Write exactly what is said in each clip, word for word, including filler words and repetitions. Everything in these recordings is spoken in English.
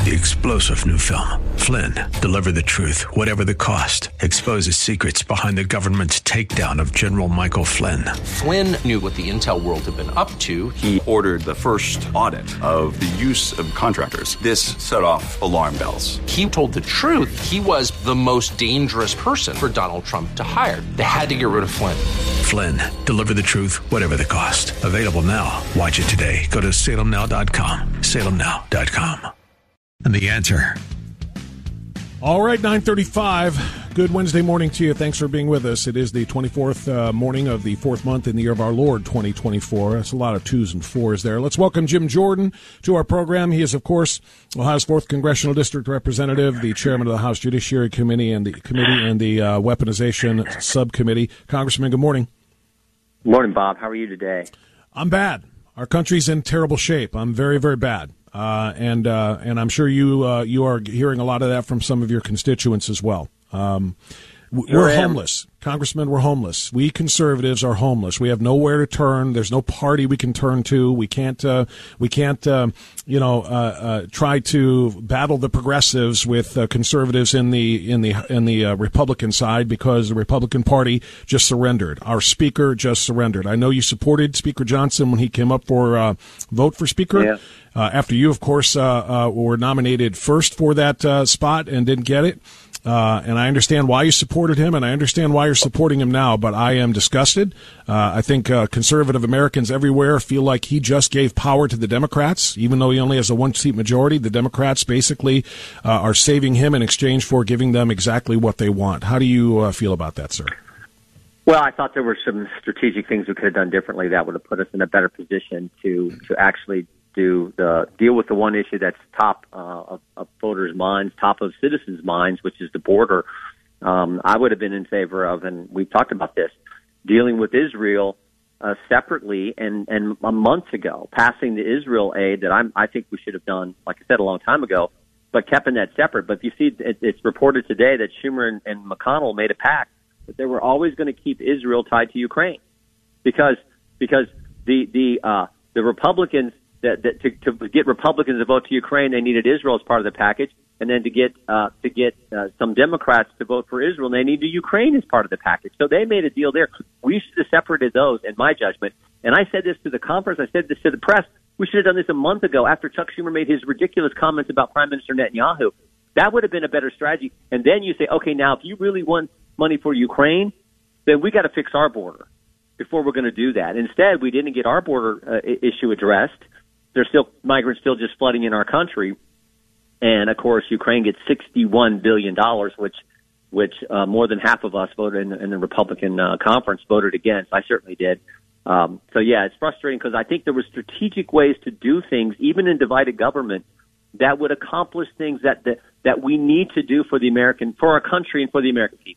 The explosive new film, Flynn, deliver the truth, whatever the cost, exposes secrets behind the government's takedown of General Michael Flynn. Flynn knew what the intel world had been up to. He ordered the first audit of the use of contractors. This set off alarm bells. He told the truth. He was the most dangerous person for Donald Trump to hire. They had to get rid of Flynn. Flynn, deliver the truth, whatever the cost. Available now. Watch it today. Go to salem now dot com. salem now dot com. And The Answer. All right, nine thirty-five. Good Wednesday morning to you. Thanks for being with us. It is the twenty-fourth uh, morning of the fourth month in the year of our Lord, twenty twenty-four. That's a lot of twos and fours there. Let's welcome Jim Jordan to our program. He is, of course, Ohio's fourth Congressional District Representative, the chairman of the House Judiciary Committee and the Committee and the uh, Weaponization Subcommittee. Congressman, good morning. Good morning, Bob. How are you today? I'm bad. Our country's in terrible shape. I'm very, very bad. Uh, and uh, and I'm sure you uh, you are hearing a lot of that from some of your constituents as well. Um, we're homeless. Congressman, we're homeless. We conservatives are homeless. We have nowhere to turn. There's no party we can turn to. We can't, uh, we can't, uh, you know, uh, uh, try to battle the progressives with uh, conservatives in the in the in the uh, Republican side because the Republican Party just surrendered. Our Speaker just surrendered. I know you supported Speaker Johnson when he came up for uh, vote for Speaker. Yeah. Uh, after you, of course, uh, uh, were nominated first for that uh, spot and didn't get it. Uh, and I understand why you supported him, and I understand why you're supporting him now, but I am disgusted. Uh, I think uh, conservative Americans everywhere feel like he just gave power to the Democrats, even though he only has a one-seat majority. The Democrats basically uh, are saving him in exchange for giving them exactly what they want. How do you uh, feel about that, sir? Well, I thought there were some strategic things we could have done differently that would have put us in a better position to, to actually do the deal with the one issue that's top uh, of, of voters' minds, top of citizens' minds, which is the border. Um, I would have been in favor of, and we've talked about this, dealing with Israel uh, separately and, and a month ago, passing the Israel aid that I'm, I think we should have done, like I said, a long time ago, but keeping that separate. But you see, it, it's reported today that Schumer and, and McConnell made a pact that they were always going to keep Israel tied to Ukraine because because the the uh, the Republicans That, that to, to get Republicans to vote to Ukraine, they needed Israel as part of the package, and then to get uh, to get uh, some Democrats to vote for Israel, they needed Ukraine as part of the package. So they made a deal there. We should have separated those, in my judgment. And I said this to the conference. I said this to the press. We should have done this a month ago after Chuck Schumer made his ridiculous comments about Prime Minister Netanyahu. That would have been a better strategy. And then you say, okay, now if you really want money for Ukraine, then we got to fix our border before we're going to do that. Instead, we didn't get our border uh, issue addressed. There's still migrants still just flooding in our country, and of course Ukraine gets sixty-one billion dollars, which which uh, more than half of us voted in, in the Republican uh, conference voted against. I certainly did. Um, so yeah, it's frustrating because I think there were strategic ways to do things, even in divided government, that would accomplish things that that, that we need to do for the American, for our country, and for the American people.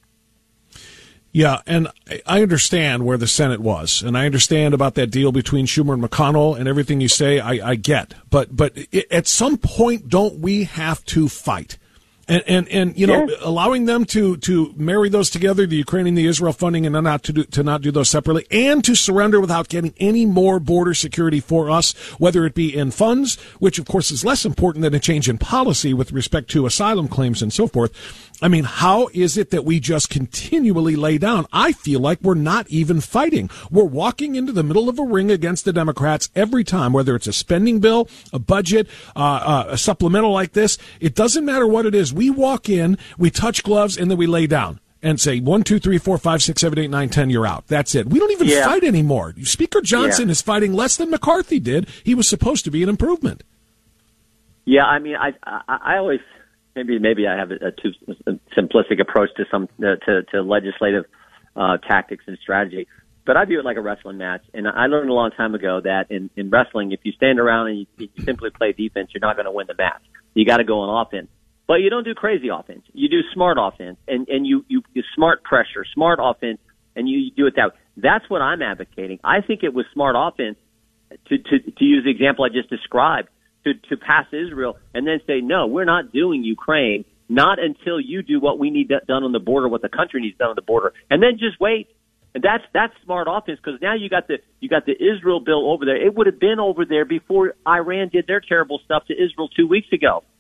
Yeah, and I understand where the Senate was, and I understand about that deal between Schumer and McConnell, and everything you say, I, I get. But but at some point, don't we have to fight? And, and, and you know, yeah. allowing them to, to marry those together, the Ukraine and the Israel funding, and not to do, to not do those separately, and to surrender without getting any more border security for us, whether it be in funds, which of course is less important than a change in policy with respect to asylum claims and so forth. I mean, how is it that we just continually lay down? I feel like we're not even fighting. We're walking into the middle of a ring against the Democrats every time, whether it's a spending bill, a budget, uh, uh, a supplemental like this. It doesn't matter what it is. We walk in, we touch gloves, and then we lay down and say, one, two, three, four, five, six, seven, eight, nine, ten, you're out. That's it. We don't even yeah. fight anymore. Speaker Johnson yeah. is fighting less than McCarthy did. He was supposed to be an improvement. Yeah, I mean, I I, I always... Maybe maybe I have a, a too simplistic approach to some uh, to, to legislative uh, tactics and strategy, but I view it like a wrestling match. And I learned a long time ago that in, in wrestling, if you stand around and you, you simply play defense, you're not going to win the match. You got to go on offense, but you don't do crazy offense. You do smart offense, and and you you, you smart pressure, smart offense, and you, you do it that way. That's what I'm advocating. I think it was smart offense to to, to use the example I just described. To, to pass Israel and then say, no, we're not doing Ukraine, not until you do what we need done on the border, what the country needs done on the border, and then just wait. And that's that's smart offense because now you got the you got the Israel bill over there. It would have been over there before Iran did their terrible stuff to Israel two weeks ago.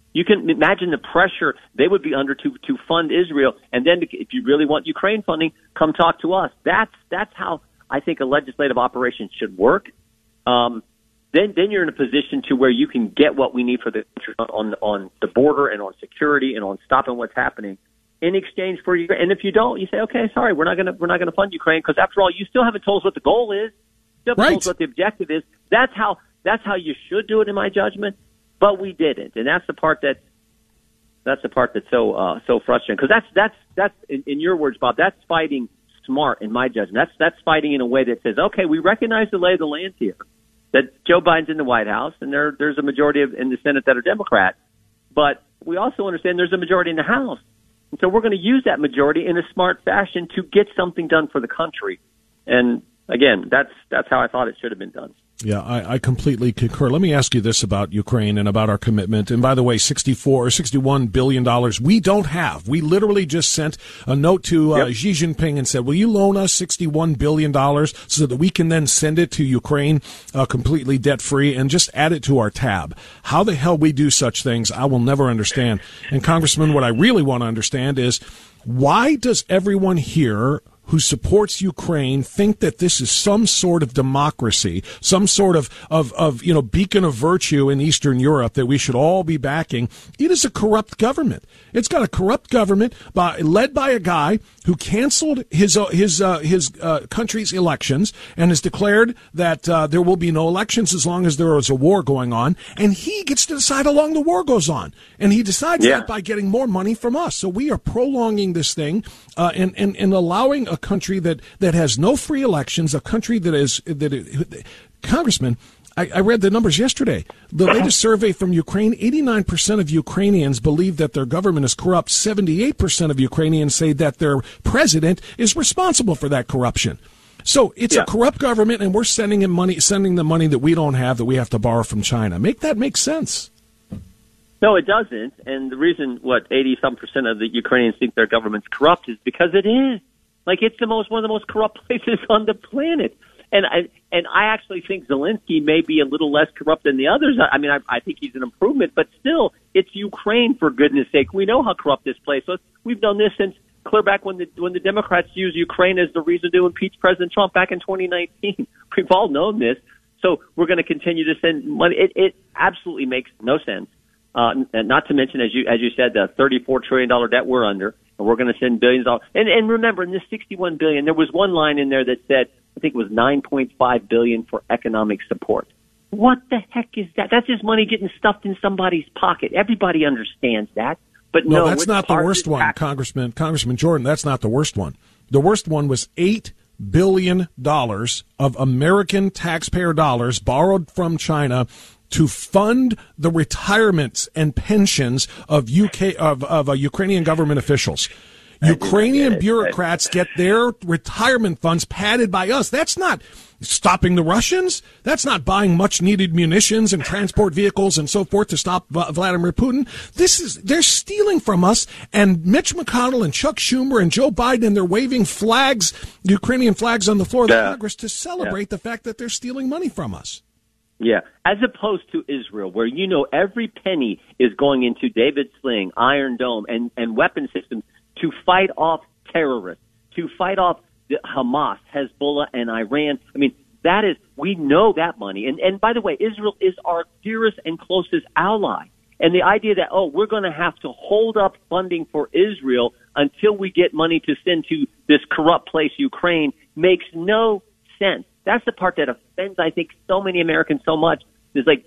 You can imagine the pressure they would be under to to fund Israel, and then if you really want Ukraine funding, come talk to us. That's that's how I think a legislative operation should work. Um, then then you're in a position to where you can get what we need for the on on the border and on security and on stopping what's happening in exchange for you. And if you don't, you say, okay, sorry, we're not gonna we're not gonna fund Ukraine because after all, you still haven't told us what the goal is. You haven't right. told us what the objective is. That's how that's how you should do it, in my judgment. But we didn't, and that's the part that that's the part that's so uh, so frustrating. Because that's that's that's in, in your words, Bob. That's fighting smart, in my judgment. That's that's fighting in a way that says, okay, we recognize the lay of the land here, that Joe Biden's in the White House, and there there's a majority of, in the Senate that are Democrat, but we also understand there's a majority in the House, and so we're going to use that majority in a smart fashion to get something done for the country. And again, that's that's how I thought it should have been done. Yeah, I, I completely concur. Let me ask you this about Ukraine and about our commitment. And by the way, sixty-four or sixty-one billion dollars we don't have. We literally just sent a note to uh, yep. Xi Jinping and said, will you loan us sixty-one billion dollars so that we can then send it to Ukraine uh, completely debt-free and just add it to our tab? How the hell we do such things, I will never understand. And Congressman, what I really want to understand is, why does everyone here who supports Ukraine think that this is some sort of democracy, some sort of, of, of, you know, beacon of virtue in Eastern Europe that we should all be backing? It is a corrupt government. It's got a corrupt government by, led by a guy who canceled his, uh, his, uh, his, uh, country's elections and has declared that, uh, there will be no elections as long as there is a war going on. And he gets to decide how long the war goes on. And he decides yeah. that by getting more money from us. So we are prolonging this thing, uh, and, and, and allowing a country that, that has no free elections, a country that is, that it, Congressman, I, I read the numbers yesterday. The latest survey from Ukraine, eighty-nine percent of Ukrainians believe that their government is corrupt. seventy-eight percent of Ukrainians say that their president is responsible for that corruption. So it's yeah. a corrupt government, and we're sending him money, sending them money that we don't have, that we have to borrow from China. Make that make sense. No, it doesn't. And the reason, what, eighty-some percent of the Ukrainians think their government's corrupt is because it is. Like, it's the most one of the most corrupt places on the planet. And I and I actually think Zelensky may be a little less corrupt than the others. I mean, I, I think he's an improvement, but still, it's Ukraine, for goodness sake. We know how corrupt this place is. We've known this since clear back when the when the Democrats used Ukraine as the reason to impeach President Trump back in twenty nineteen. We've all known this. So we're going to continue to send money. It, it absolutely makes no sense. Uh, not to mention, as you as you said, the thirty-four trillion dollars debt we're under, and we're going to send billions of dollars. And, and remember, in this sixty-one billion dollars, there was one line in there that said, I think it was nine point five billion dollars for economic support. What the heck is that? That's just money getting stuffed in somebody's pocket. Everybody understands that. But no, no that's not the worst one, tax- Congressman. Congressman Jordan, that's not the worst one. The worst one was eight billion dollars of American taxpayer dollars borrowed from China to fund the retirements and pensions of U K of, of uh, Ukrainian government officials. Ukrainian bureaucrats get their retirement funds padded by us. That's not stopping the Russians. That's not buying much needed munitions and transport vehicles and so forth to stop Vladimir Putin. This is, they're stealing from us, and Mitch McConnell and Chuck Schumer and Joe Biden, and they're waving flags, Ukrainian flags on the floor of the yeah. Congress to celebrate yeah. the fact that they're stealing money from us. Yeah, as opposed to Israel, where you know every penny is going into David Sling, Iron Dome, and, and weapon systems to fight off terrorists, to fight off the Hamas, Hezbollah, and Iran. I mean, that is, we know that money. And, and by the way, Israel is our dearest and closest ally. And the idea that, oh, we're going to have to hold up funding for Israel until we get money to send to this corrupt place, Ukraine, makes no sense. That's the part that offends, I think, so many Americans so much. It's like,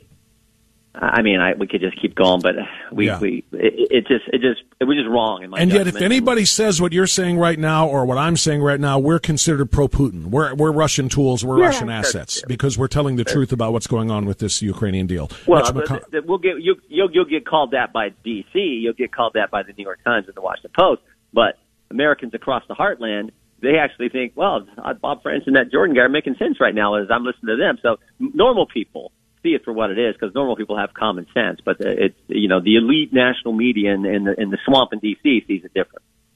I mean, I, we could just keep going, but we, yeah. we, it, it just, it just, it was just wrong in my And judgment. yet, if anybody says what you're saying right now or what I'm saying right now, we're considered pro-Putin. We're, we're Russian tools. We're yeah, Russian assets because we're telling the truth about what's going on with this Ukrainian deal. Well, McCon- the, the, we'll get you, you'll, you'll get called that by D C. You'll get called that by the New York Times and the Washington Post. But Americans across the heartland, they actually think, well, Bob Frantz and that Jordan guy are making sense right now as I'm listening to them. So normal people see it for what it is, because normal people have common sense. But it's, you know, the elite national media and, and, the, and the swamp in D C sees it different.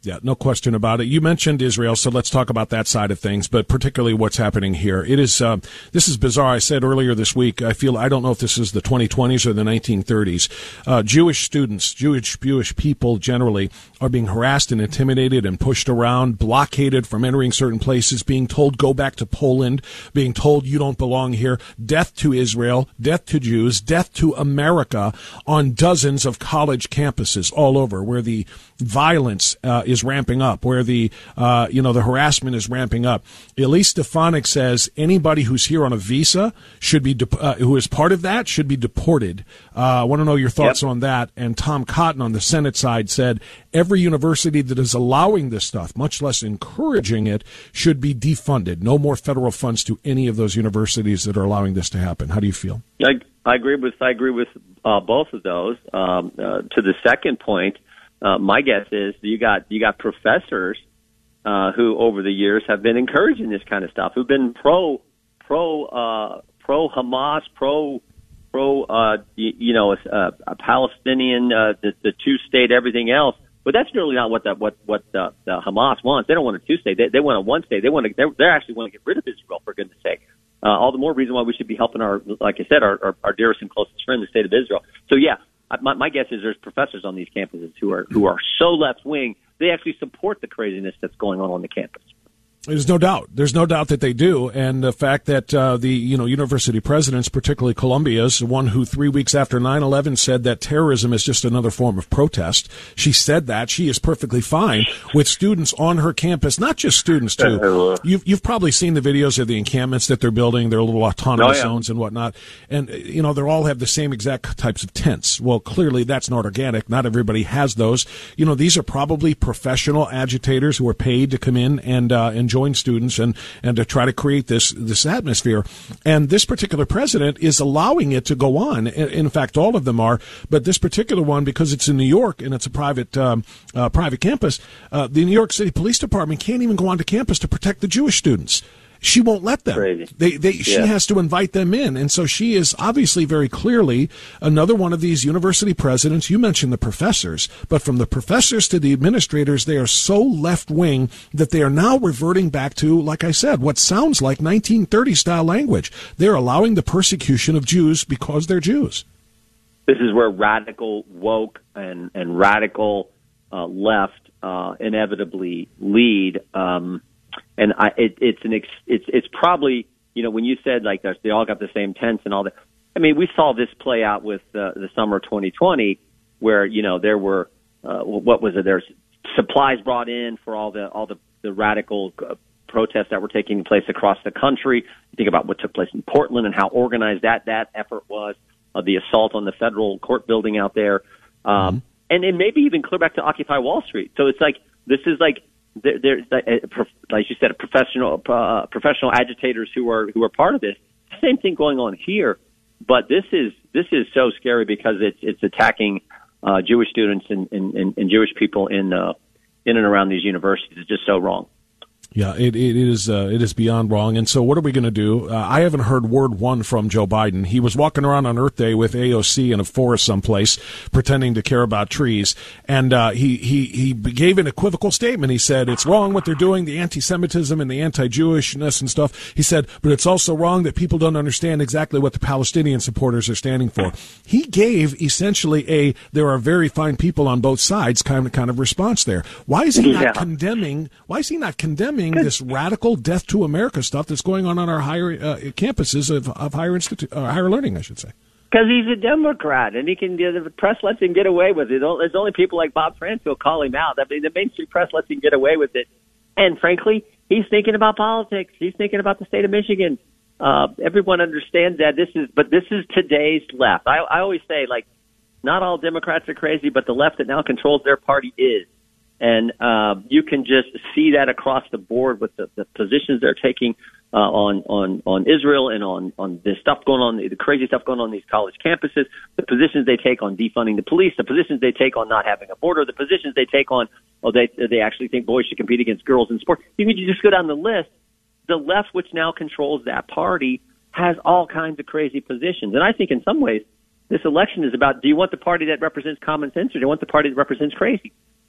Yeah, no question about it. You mentioned Israel, so let's talk about that side of things, but particularly what's happening here. It is, uh, this is bizarre. I said earlier this week, I feel, I don't know if this is the twenty twenties or the nineteen thirties. Uh, Jewish students, Jewish, Jewish people generally are being harassed and intimidated and pushed around, blockaded from entering certain places, being told go back to Poland, being told you don't belong here, death to Israel, death to Jews, death to America on dozens of college campuses all over where the violence uh, is ramping up, where the uh, you know the harassment is ramping up. Elise Stefanik says anybody who's here on a visa should be de- uh, who is part of that should be deported. Uh, I want to know your thoughts yep. on that. And Tom Cotton on the Senate side said every university that is allowing this stuff, much less encouraging it, should be defunded. No more federal funds to any of those universities that are allowing this to happen. How do you feel? I, I agree with I agree with uh, both of those. Um, uh, to the second point. Uh, my guess is you got you got professors uh, who, over the years, have been encouraging this kind of stuff. Who've been pro pro uh, pro Hamas, pro pro uh, you, you know uh, a Palestinian, uh, the, the two state, everything else. But that's really not what the, what what the, the Hamas wants. They don't want a two state. They, they want a one state. They want to. They're, they actually want to get rid of Israel, for goodness sake. Uh, all the more reason why we should be helping our, like I said, our, our, our dearest and closest friend, the state of Israel. So yeah. My, my guess is there's professors on these campuses who are who are so left wing they actually support the craziness that's going on on the campus. There's no doubt. There's no doubt that they do, and the fact that uh, the you know university presidents, particularly Columbia's, one who three weeks after nine eleven said that terrorism is just another form of protest. She said that she is perfectly fine with students on her campus, not just students too. You've you've probably seen the videos of the encampments that they're building, their little autonomous oh, yeah. zones and whatnot, and you know they all have the same exact types of tents. Well, clearly that's not organic. Not everybody has those. You know these are probably professional agitators who are paid to come in and uh, and join students and, and to try to create this this atmosphere. And this particular president is allowing it to go on. In, in fact, all of them are. But this particular one, because it's in New York and it's a private um, uh, private campus, uh, the New York City Police Department can't even go onto campus to protect the Jewish students. She won't let them. Crazy. They, they, yeah. She has to invite them in. And so she is obviously very clearly another one of these university presidents. You mentioned the professors, but from the professors to the administrators, they are so left-wing that they are now reverting back to, like I said, what sounds like nineteen thirties-style language. They're allowing the persecution of Jews because they're Jews. This is where radical woke and, and radical uh, left uh, inevitably lead. Um And I, it, it's an ex, it's it's probably you know when you said like they all got the same tents and all that. I mean we saw this play out with uh, the summer twenty twenty where you know there were uh, what was it there's supplies brought in for all the all the, the radical uh, protests that were taking place across the country. You think about what took place in Portland and how organized that that effort was. Uh, the assault on the federal court building out there, um, mm-hmm. and and maybe even clear back to Occupy Wall Street. So it's like this is like. There's, like you said, professional uh, professional agitators who are who are part of this. Same thing going on here, but this is this is so scary because it's it's attacking uh, Jewish students and, and, and Jewish people in uh, in and around these universities. It's just so wrong. Yeah, it it is uh, it is beyond wrong. And so what are we going to do? Uh, I haven't heard word one from Joe Biden. He was walking around on Earth Day with A O C in a forest someplace, pretending to care about trees. And uh, he, he, he gave an equivocal statement. He said, it's wrong what they're doing, the anti-Semitism and the anti-Jewishness and stuff. He said, but it's also wrong that people don't understand exactly what the Palestinian supporters are standing for. He gave essentially a, there are very fine people on both sides kind of, kind of response there. Why is he not yeah. condemning, why is he not condemning this radical death to America stuff that's going on on our higher uh, campuses of, of higher institu- uh, higher learning, I should say? Because he's a Democrat, and he can. The press lets him get away with it. There's only people like Bob Frantz who'll call him out. I mean, the mainstream press lets him get away with it. And frankly, he's thinking about politics. He's thinking about the state of Michigan. Uh, everyone understands that. This is, but this is today's left. I, I always say, like, not all Democrats are crazy, but the left that now controls their party is. And uh, you can just see that across the board with the, the positions they're taking uh, on, on, on Israel and on, on this stuff going on, the crazy stuff going on in these college campuses, the positions they take on defunding the police, the positions they take on not having a border, the positions they take on, oh, they, they actually think boys should compete against girls in sport. You can just go down the list. The left, which now controls that party, has all kinds of crazy positions. And I think in some ways, this election is about, do you want the party that represents common sense or do you want the party that represents crazy?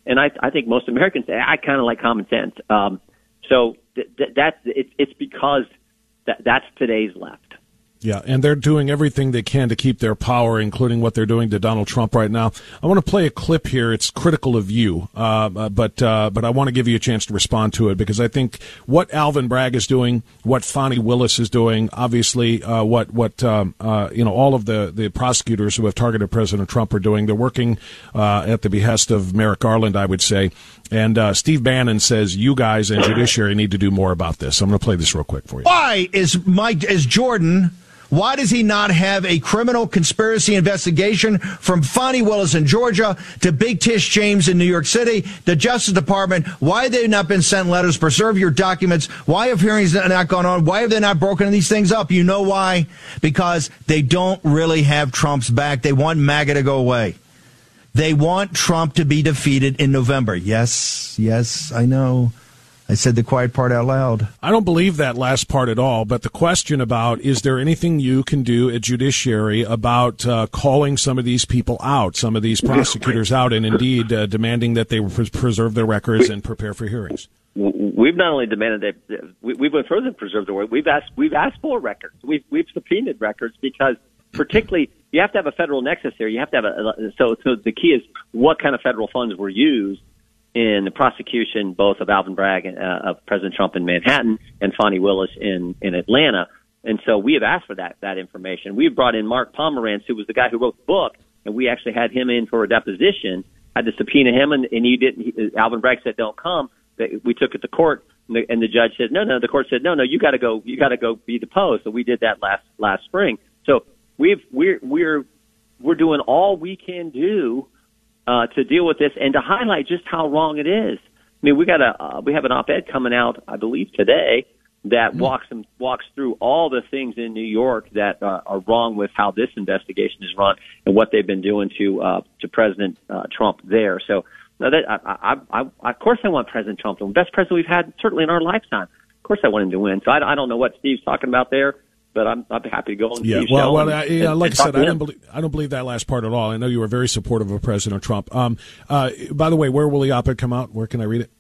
And I, I think most Americans say, I kind of like common sense. Um, so th- th- that's it, it's because that, that's today's left. Yeah, and they're doing everything they can to keep their power, including what they're doing to Donald Trump right now. I want to play a clip here. It's critical of you, uh, but uh, but I want to give you a chance to respond to it, because I think what Alvin Bragg is doing, what Fani Willis is doing, obviously uh, what what um, uh, you know, all of the, the prosecutors who have targeted President Trump are doing. They're working uh, at the behest of Merrick Garland, I would say. And uh, Steve Bannon says you guys and Judiciary need to do more about this. I'm going to play this real quick for you. Why is Mike is Jordan? Why does he not have a criminal conspiracy investigation from Fani Willis in Georgia to Big Tish James in New York City, the Justice Department? Why have they not been sent letters? Preserve your documents. Why have hearings not gone on? Why have they not broken these things up? You know why? Because they don't really have Trump's back. They want MAGA to go away. They want Trump to be defeated in November. Yes, yes, I know. I said the quiet part out loud. I don't believe that last part at all, but the question about, is there anything you can do at Judiciary about uh, calling some of these people out, some of these prosecutors out, and indeed uh, demanding that they pres- preserve their records and prepare for hearings? We've not only demanded that, we've went further than preserve the records. We've asked, we've asked for records. We've, we've subpoenaed records, because particularly you have to have a federal nexus here. You have to have a, so, so the key is what kind of federal funds were used in the prosecution, both of Alvin Bragg, uh, of President Trump in Manhattan, and Fani Willis in, in Atlanta. And so we have asked for that, that information. We've brought in Mark Pomerantz, who was the guy who wrote the book, and we actually had him in for a deposition, had to subpoena him, and, and he didn't, he, Alvin Bragg said, don't come. We took it to court, and the, and the judge said, no, no, the court said, no, no, you gotta go, you gotta go be deposed. So we did that last, last spring. So we've, we're, we're, we're doing all we can do Uh, to deal with this and to highlight just how wrong it is. I mean, we got a uh, we have an op-ed coming out, I believe today, that mm-hmm. walks and walks through all the things in New York that uh, are wrong with how this investigation is run and what they've been doing to uh, to President uh, Trump there. So, no, that I, I, I, of course, I want President Trump to win. Best president we've had certainly in our lifetime. Of course, I want him to win. So I, I don't know what Steve's talking about there. But I'm, I'm happy to go on. Yeah, Steve's well, show well, and, I, yeah, and, like and I said, I him. don't believe I don't believe that last part at all. I know you were very supportive of President Trump. Um, uh, by the way, where will the op-ed come out? Where can I read it?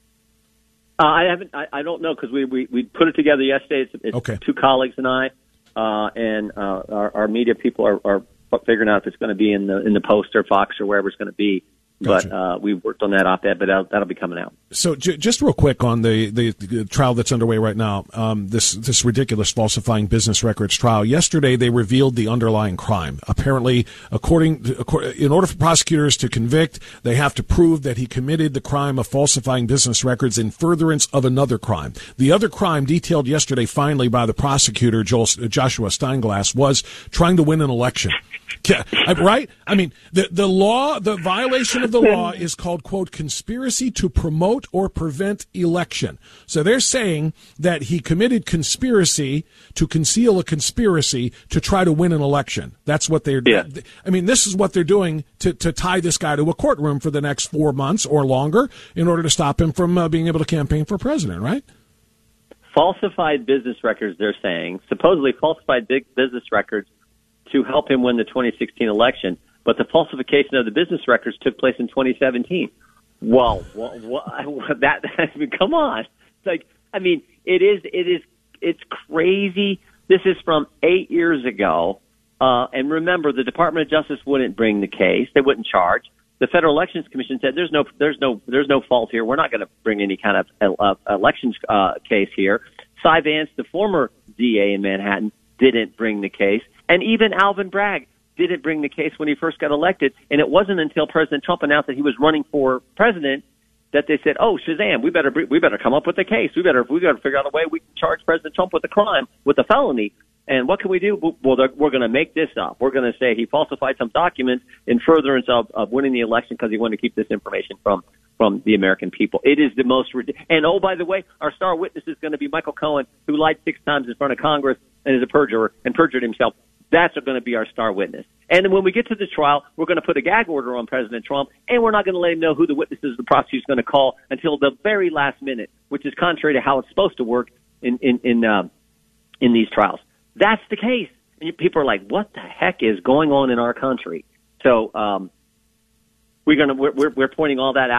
Uh, I haven't. I, I don't know, because we, we we put it together yesterday. It's, it's okay. Two colleagues and I, uh, and uh, our, our media people are, are figuring out if it's going to be in the in the Post or Fox or wherever it's going to be. Gotcha. But uh, we've worked on that op-ed, but that'll, that'll be coming out. So j- just real quick on the, the, the trial that's underway right now, um, this this ridiculous falsifying business records trial. Yesterday, they revealed the underlying crime. Apparently, according to, in order for prosecutors to convict, they have to prove that he committed the crime of falsifying business records in furtherance of another crime. The other crime detailed yesterday, finally, by the prosecutor, Joel, Joshua Steinglass, was trying to win an election. Yeah, right? I mean, the the law, the violation of the law is called, quote, conspiracy to promote or prevent election. So they're saying that he committed conspiracy to conceal a conspiracy to try to win an election. That's what they're doing. Yeah. I mean, this is what they're doing to, to tie this guy to a courtroom for the next four months or longer in order to stop him from uh, being able to campaign for president, right? Falsified business records, they're saying, supposedly falsified big business records to help him win the twenty sixteen election, but the falsification of the business records took place in twenty seventeen. Well, what, what, that, I mean, come on. It's like, I mean, it is, it is, it's crazy. This is from eight years ago. Uh, and remember, the Department of Justice wouldn't bring the case. They wouldn't charge. The Federal Elections Commission said, there's no, there's no, there's no fault here. We're not going to bring any kind of uh, elections uh, case here. Cy Vance, the former D A in Manhattan, didn't bring the case. And even Alvin Bragg didn't bring the case when he first got elected. And it wasn't until President Trump announced that he was running for president that they said, "Oh, Shazam! We better we better come up with a case. We better we got to figure out a way we can charge President Trump with a crime, with a felony." And what can we do? Well, we're going to make this up. We're going to say he falsified some documents in furtherance of, of winning the election because he wanted to keep this information from from the American people. It is the most ridiculous. And oh, by the way, our star witness is going to be Michael Cohen, who lied six times in front of Congress and is a perjurer and perjured himself. That's going to be our star witness. And then when we get to the trial, we're going to put a gag order on President Trump, and we're not going to let him know who the witnesses the prosecutor's going to call until the very last minute, which is contrary to how it's supposed to work in in in, uh, in these trials. That's the case. And people are like, "What the heck is going on in our country?" So um, we're going to we're we're pointing all that out,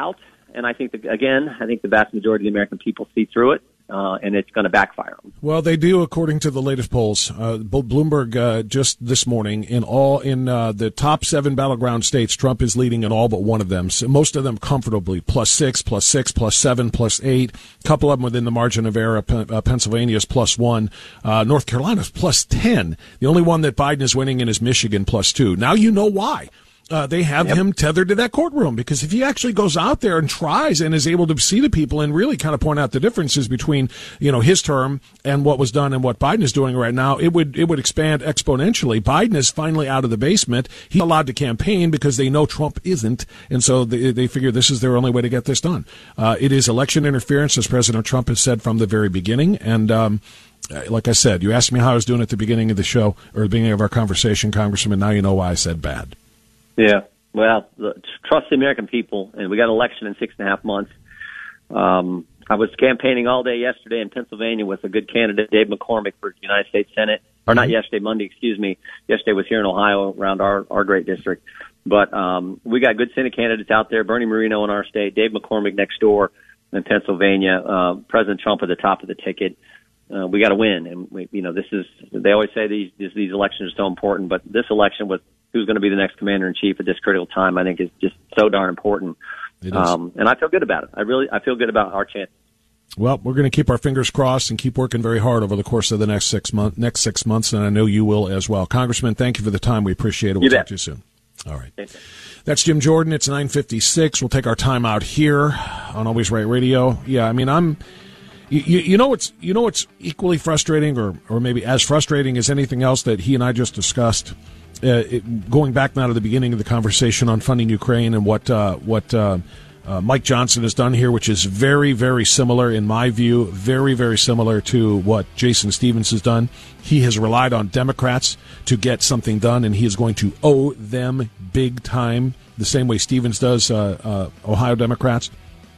and I think, that, again, I think the vast majority of the American people see through it. Uh, and it's going to backfire them. Well, they do, according to the latest polls. Uh, Bloomberg uh, just this morning in all in uh, the top seven battleground states, Trump is leading in all but one of them. So most of them comfortably, plus six, plus six, plus seven, plus eight. A couple of them within the margin of error. Uh, Pennsylvania's plus one. Uh, North Carolina's plus ten. The only one that Biden is winning in is Michigan, plus two. Now you know why. Uh, they have yep. him tethered to that courtroom, because if he actually goes out there and tries and is able to see the people and really kind of point out the differences between, you know, his term and what was done and what Biden is doing right now, it would it would expand exponentially. Biden is finally out of the basement. He's allowed to campaign because they know Trump isn't, and so they, they figure this is their only way to get this done. Uh, it is election interference, as President Trump has said from the very beginning, and um, like I said, you asked me how I was doing at the beginning of the show, or the beginning of our conversation, Congressman. Now you know why I said bad. Yeah, well, trust the American people, and we got an election in six and a half months. Um, I was campaigning all day yesterday in Pennsylvania with a good candidate, Dave McCormick, for the United States Senate. Or not yesterday, Monday, excuse me. Yesterday was here in Ohio around our, our great district. But um, we got good Senate candidates out there, Bernie Moreno in our state, Dave McCormick next door in Pennsylvania, uh, President Trump at the top of the ticket. Uh, we got to win. And, we, you know, this is, they always say these, these, these elections are so important, but this election with who's going to be the next commander-in-chief at this critical time, I think is just so darn important. It is. Um, and I feel good about it. I really, I feel good about our chances. Well, we're going to keep our fingers crossed and keep working very hard over the course of the next six months, next six months, and I know you will as well. Congressman, thank you for the time. We appreciate it. We'll you talk bet. to you soon. All right. Thank you. That's Jim Jordan. It's nine fifty-six. We'll take our time out here on Always Right Radio. Yeah, I mean, I'm... You, you know what's you know what's equally frustrating, or, or maybe as frustrating as anything else that he and I just discussed. Uh, it, going back now to the beginning of the conversation on funding Ukraine and what uh, what uh, uh, Mike Johnson has done here, which is very very similar in my view, very very similar to what Jason Stevens has done. He has relied on Democrats to get something done, and he is going to owe them big time, the same way Stevens does uh, uh, Ohio Democrats.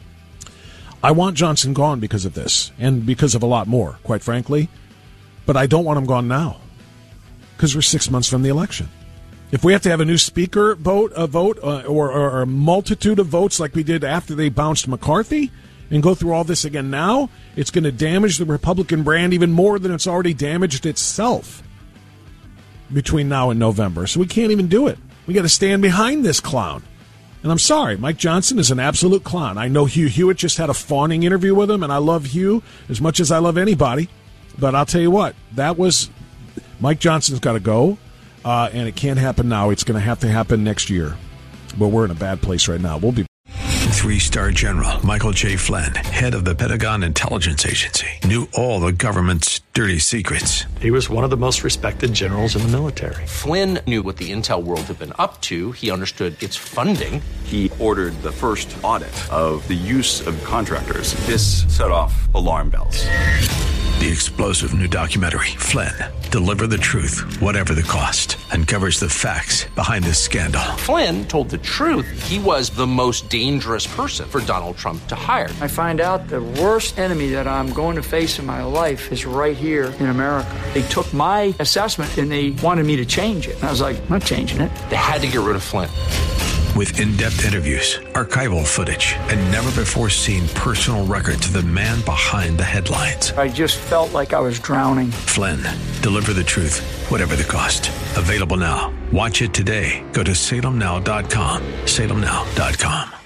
I want Johnson gone because of this, and because of a lot more, quite frankly. But I don't want him gone now, because we're six months from the election. If we have to have a new speaker vote, a vote, uh, or, or a multitude of votes like we did after they bounced McCarthy, and go through all this again now, it's going to damage the Republican brand even more than it's already damaged itself between now and November. So we can't even do it. We got to stand behind this clown. And I'm sorry, Mike Johnson is an absolute clown. I know Hugh Hewitt just had a fawning interview with him, and I love Hugh as much as I love anybody. But I'll tell you what, that was Mike Johnson's got to go, uh, and it can't happen now. It's going to have to happen next year. But we're in a bad place right now. We'll be. Three-star General Michael J. Flynn, head of the Pentagon Intelligence Agency, knew all the government's dirty secrets. He was one of the most respected generals in the military. Flynn knew what the intel world had been up to. He understood its funding. He ordered the first audit of the use of contractors. This set off alarm bells. The explosive new documentary, Flynn, Deliver the Truth, Whatever the Cost, uncovers the facts behind this scandal. Flynn told the truth. He was the most dangerous person for Donald Trump to hire. I find out the worst enemy that I'm going to face in my life is right here in America. They took my assessment and they wanted me to change it. And I was like, I'm not changing it. They had to get rid of Flynn. With in-depth interviews, archival footage, and never-before-seen personal records of the man behind the headlines. I just felt like I was drowning. Flynn, Deliver the Truth, Whatever the Cost. Available now. Watch it today. Go to Salem Now dot com. Salem Now dot com.